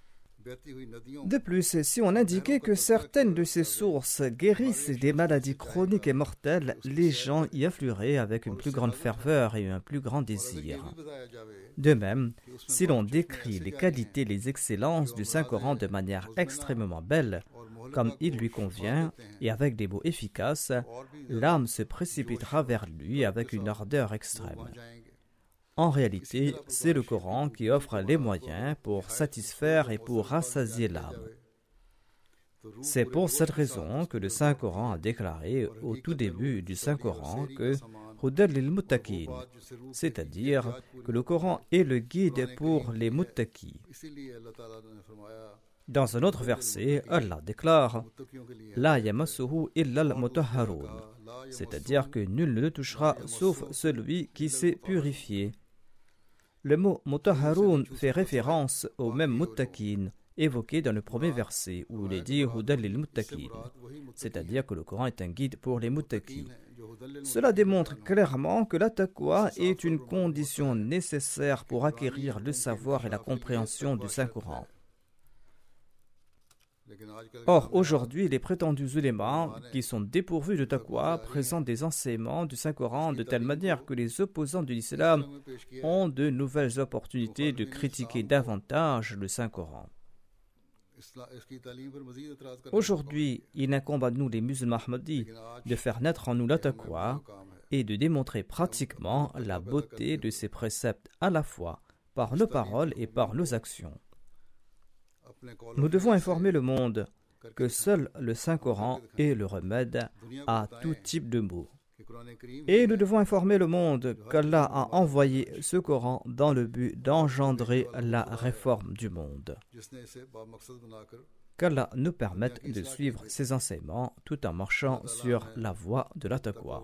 De plus, si on indiquait que certaines de ces sources guérissent des maladies chroniques et mortelles, les gens y afflueraient avec une plus grande ferveur et un plus grand désir. De même, si l'on décrit les qualités et les excellences du Saint-Coran de manière extrêmement belle, comme il lui convient, et avec des mots efficaces, l'âme se précipitera vers lui avec une ardeur extrême. En réalité, c'est le Coran qui offre les moyens pour satisfaire et pour rassasier l'âme. C'est pour cette raison que le Saint-Coran a déclaré au tout début du Saint-Coran que Hudal lil Muttaqin, c'est-à-dire que le Coran est le guide pour les muttaqis. Dans un autre verset, Allah déclare La yamassuhu illa al-mutahharun, c'est-à-dire que nul ne le touchera sauf celui qui s'est purifié. Le mot mutahharun fait référence au même muttaqin évoqué dans le premier verset où il est dit Hudal lil Muttaqin, c'est-à-dire que le Coran est un guide pour les muttaqis. Cela démontre clairement que la taqwa est une condition nécessaire pour acquérir le savoir et la compréhension du Saint-Coran. Or, aujourd'hui, les prétendus ulémas, qui sont dépourvus de taqwa, présentent des enseignements du Saint-Coran de telle manière que les opposants de l'islam ont de nouvelles opportunités de critiquer davantage le Saint-Coran. Aujourd'hui, il incombe à nous, les musulmans ahmadis, de faire naître en nous la taqwa et de démontrer pratiquement la beauté de ces préceptes à la fois par nos paroles et par nos actions. Nous devons informer le monde que seul le Saint-Coran est le remède à tout type de maux. Et nous devons informer le monde qu'Allah a envoyé ce Coran dans le but d'engendrer la réforme du monde. Qu'Allah nous permette de suivre ses enseignements tout en marchant sur la voie de la taqwa.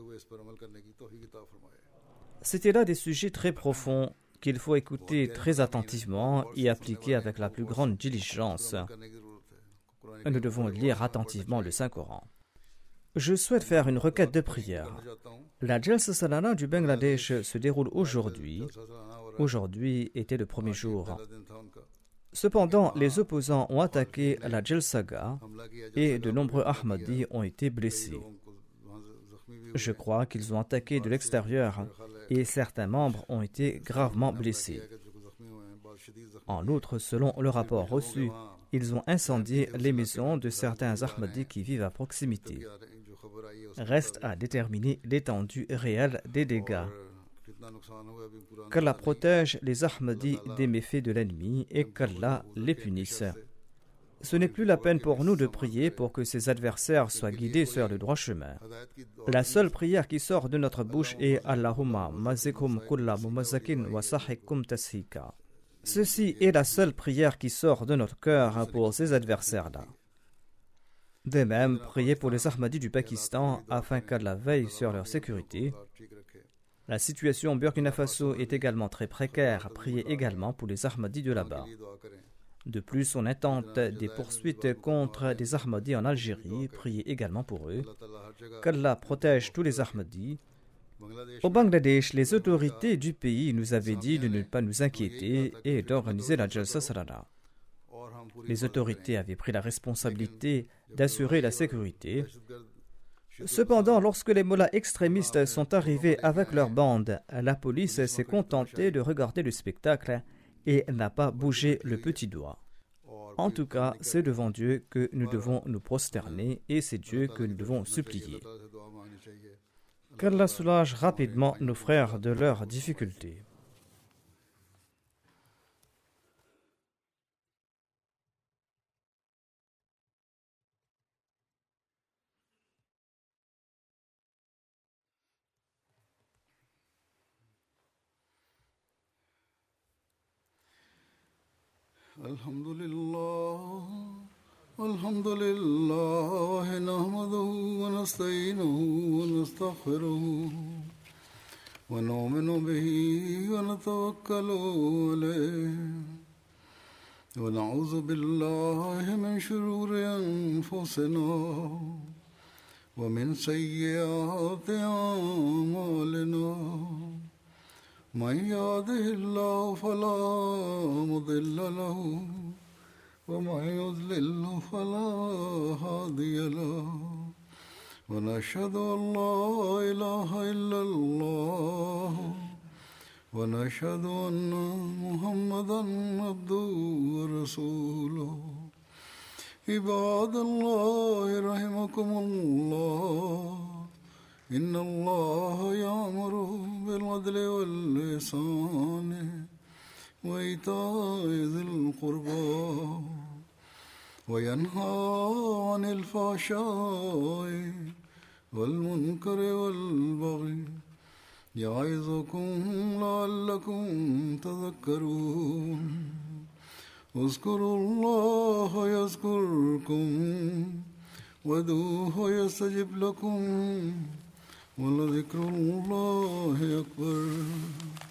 C'était là des sujets très profonds qu'il faut écouter très attentivement et appliquer avec la plus grande diligence. Nous devons lire attentivement le Saint-Coran. Je souhaite faire une requête de prière. La Jalsa Salana du Bangladesh se déroule aujourd'hui. Aujourd'hui était le premier jour. Cependant, les opposants ont attaqué la Jalsaga et de nombreux Ahmadis ont été blessés. Je crois qu'ils ont attaqué de l'extérieur et certains membres ont été gravement blessés. En outre, selon le rapport reçu, ils ont incendié les maisons de certains Ahmadis qui vivent à proximité. Reste à déterminer l'étendue réelle des dégâts. Qu'Allah protège les Ahmadis des méfaits de l'ennemi et qu'Allah les punisse. Ce n'est plus la peine pour nous de prier pour que ses adversaires soient guidés sur le droit chemin. La seule prière qui sort de notre bouche est Allahumma mazikum kulla mumazakin wa sahikum tashika. Ceci est la seule prière qui sort de notre cœur pour ces adversaires-là. De même, priez pour les Ahmadis du Pakistan afin qu'Allah veille sur leur sécurité. La situation au Burkina Faso est également très précaire. Priez également pour les Ahmadis de là-bas. De plus, on intente des poursuites contre des Ahmadis en Algérie. Priez également pour eux. Qu'Allah protège tous les Ahmadis. Au Bangladesh, les autorités du pays nous avaient dit de ne pas nous inquiéter et d'organiser la Jalsa Salana. Les autorités avaient pris la responsabilité d'assurer la sécurité. Cependant, lorsque les mollahs extrémistes sont arrivés avec leur bande, la police s'est contentée de regarder le spectacle et n'a pas bougé le petit doigt. En tout cas, c'est devant Dieu que nous devons nous prosterner et c'est Dieu que nous devons supplier. Qu'Allah soulage rapidement nos frères de leurs difficultés. الحمد لله نحمده ونستعينه ونستغفره ونؤمن به ونتوكل عليه ونعوذ بالله من شرور أنفسنا ومن سيئات أعمالنا من يهده الله فلا مضل له ومن يضلل فلا هادي له ونشهد أن لا إله إلا الله ونشهد أن محمدا عبده ورسوله عباد الله رحمكم الله إن الله يأمر بالعدل والإحسان وإيتاء ذي القربى وينهى عن الفحشاء والمنكر والبغي يعظكم لعلكم تذكرون اذكروا الله يذكركم وادعوه يستجب لكم ولذكر الله أكبر.